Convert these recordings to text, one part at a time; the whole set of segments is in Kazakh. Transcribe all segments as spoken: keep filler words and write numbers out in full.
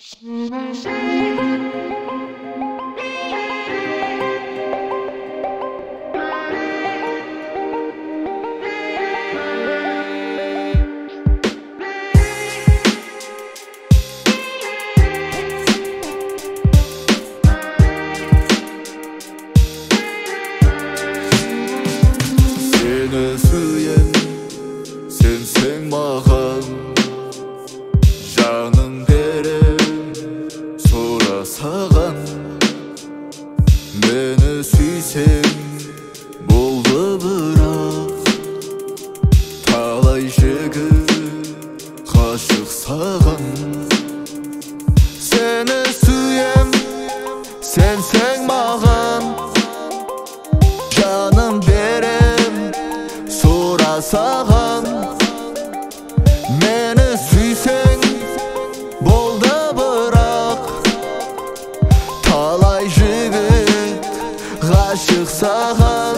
Seni süyen sensen mağan, жанын берем сора саған. Мені сүйсең болды бірақ, талай жігіт ғашық саған. Сені сүйем сенсең маған, жаным берем сора саған. Мені сүйсең болды бірақ, талай жігіт ғашық саған.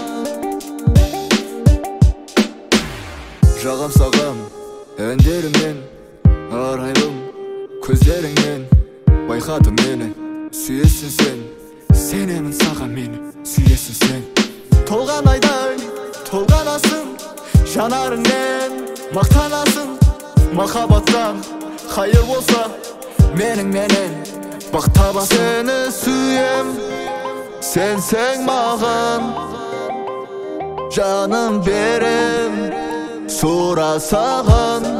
Жағам саған әндерімнен, арайлым көздеріңнен. Байқадым мені, сүйесің сен, сенемін саған мені, сүйесің сен. Толған айдай толғанасың, жанарыңмен мақтанасың. Махаббаттан хайыр болса, менің менен бақ табасың. Сені сүйем сенсең маған, жаным берем сора саған.